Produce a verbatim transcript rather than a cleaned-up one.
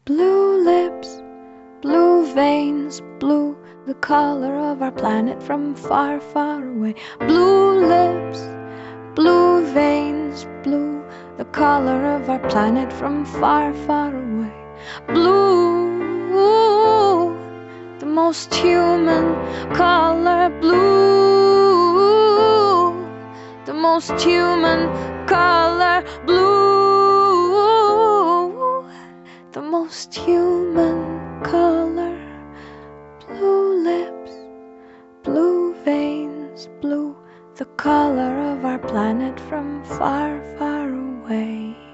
Blue lips, blue veins, blue, the color of our planet from far, far away. Blue lips, blue veins, blue, the color of our planet from far, far away. Blue, the most human color. Blue, the most human color. Blue, the most human color. Blue lips, blue veins, blue, the color of our planet from far, far away.